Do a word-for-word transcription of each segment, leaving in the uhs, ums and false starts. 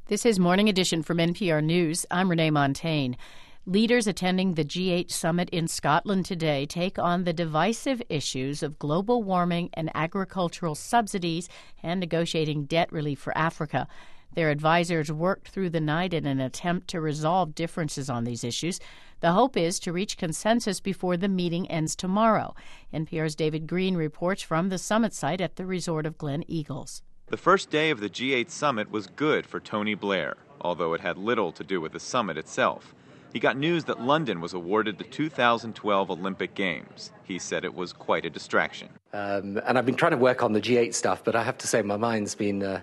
This is Morning Edition from N P R News. I'm Renee Montagne. Leaders attending the G eight summit in Scotland today take on the divisive issues of global warming and agricultural subsidies and negotiating debt relief for Africa. Their advisors worked through the night in an attempt to resolve differences on these issues. The hope is to reach consensus before the meeting ends tomorrow. N P R's David Green reports from the summit site at the resort of Glen Eagles. The first day of the G eight summit was good for Tony Blair, although it had little to do with the summit itself. He got news that London was awarded the two thousand twelve Olympic Games. He said it was quite a distraction. Um, and I've been trying to work on the G eight stuff, but I have to say my mind's been uh,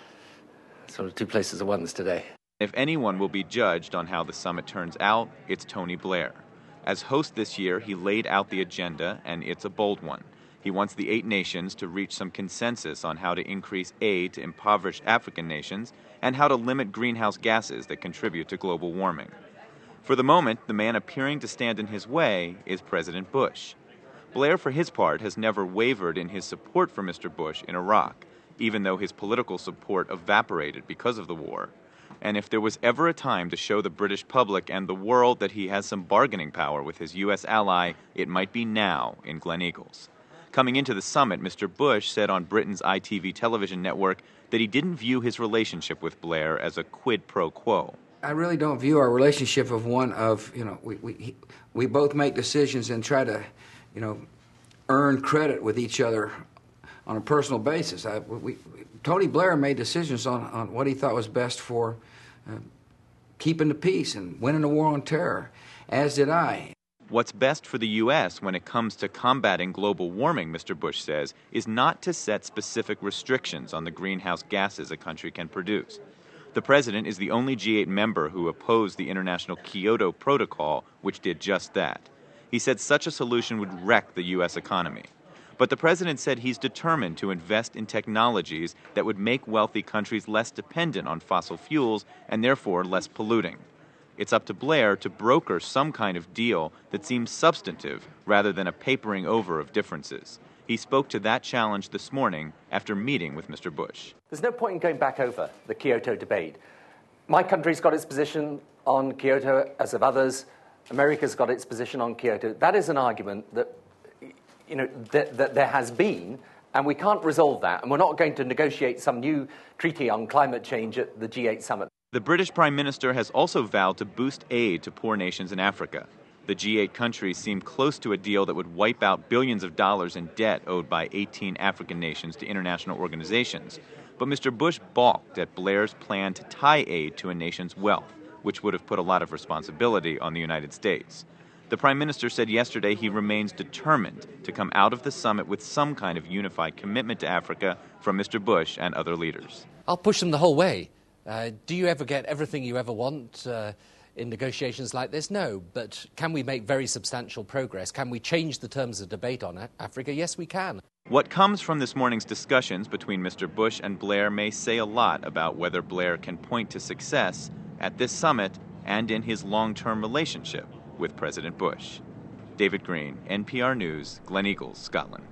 sort of two places at once today. If anyone will be judged on how the summit turns out, it's Tony Blair. As host this year, he laid out the agenda, and it's a bold one. He wants the eight nations to reach some consensus on how to increase aid to impoverished African nations and how to limit greenhouse gases that contribute to global warming. For the moment, the man appearing to stand in his way is President Bush. Blair, for his part, has never wavered in his support for Mister Bush in Iraq, even though his political support evaporated because of the war. And if there was ever a time to show the British public and the world that he has some bargaining power with his U S ally, it might be now in Glen Eagles. Coming into the summit, Mister Bush said on Britain's I T V television network that he didn't view his relationship with Blair as a quid pro quo. I really don't view our relationship of one of, you know, we we we both make decisions and try to, you know, earn credit with each other on a personal basis. I, we, Tony Blair made decisions on, on what he thought was best for uh, keeping the peace and winning the war on terror, as did I. What's best for the U S when it comes to combating global warming, Mister Bush says, is not to set specific restrictions on the greenhouse gases a country can produce. The president is the only G eight member who opposed the International Kyoto Protocol, which did just that. He said such a solution would wreck the U S economy. But the president said he's determined to invest in technologies that would make wealthy countries less dependent on fossil fuels and therefore less polluting. It's up to Blair to broker some kind of deal that seems substantive rather than a papering over of differences. He spoke to that challenge this morning after meeting with Mister Bush. There's no point in going back over the Kyoto debate. My country's got its position on Kyoto, as have others. America's got its position on Kyoto. That is an argument that, you know, that, that there has been, and we can't resolve that. And we're not going to negotiate some new treaty on climate change at the G eight summit. The British Prime Minister has also vowed to boost aid to poor nations in Africa. The G eight countries seem close to a deal that would wipe out billions of dollars in debt owed by eighteen African nations to international organizations. But Mister Bush balked at Blair's plan to tie aid to a nation's wealth, which would have put a lot of responsibility on the United States. The Prime Minister said yesterday he remains determined to come out of the summit with some kind of unified commitment to Africa from Mister Bush and other leaders. I'll push them the whole way. Uh, do you ever get everything you ever want uh, in negotiations like this? No. But can we make very substantial progress? Can we change the terms of debate on Africa? Yes, we can. What comes from this morning's discussions between Mister Bush and Blair may say a lot about whether Blair can point to success at this summit and in his long-term relationship with President Bush. David Green, N P R News, Glen Eagles, Scotland.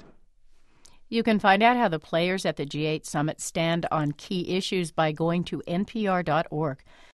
You can find out how the players at the G eight summit stand on key issues by going to N P R dot org.